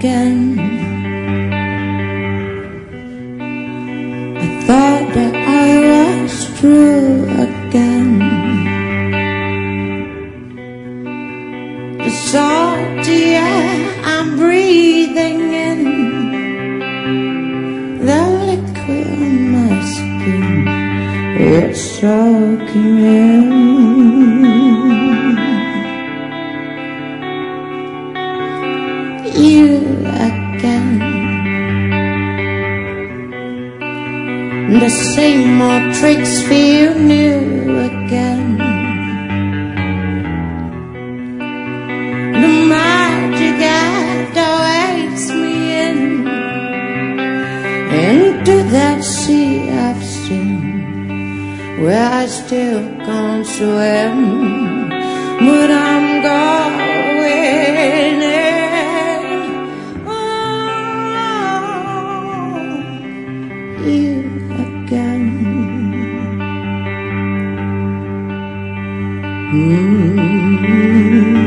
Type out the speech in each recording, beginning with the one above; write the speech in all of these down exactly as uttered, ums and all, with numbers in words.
again. I thought that I was true again. The salty air I'm breathing in, the liquid on my skin, it's soaking in. You again, the same old tricks feel new again. The magic that awaits me in, into that sea of sin, where I still can't swim, but I'm going in. You again. Mm-hmm.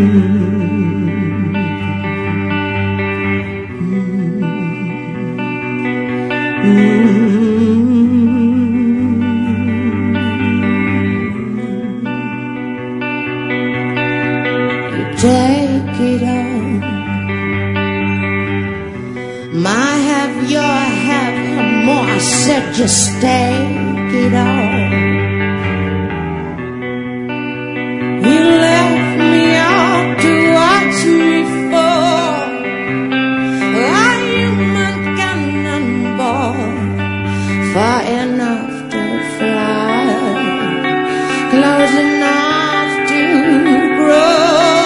You take it all, my have, your have, and more. I said just take it all. You left me out to watch me fall. I'm human cannonball, far enough to fly, close enough to grow.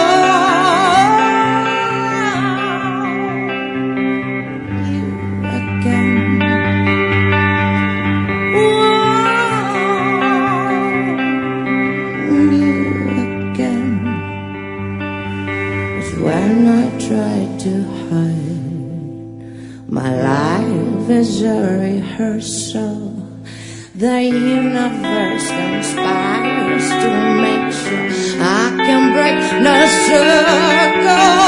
You again. When I try to hide, my life is a rehearsal. The universe conspires to make sure I can break the circle.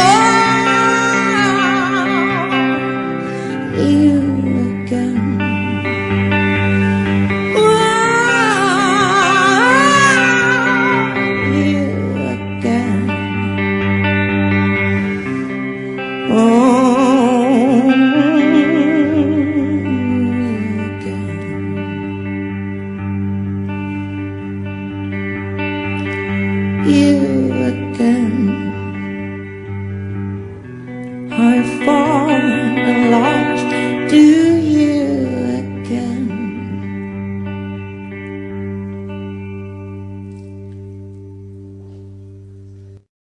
You again. You again. I fall and lost to you.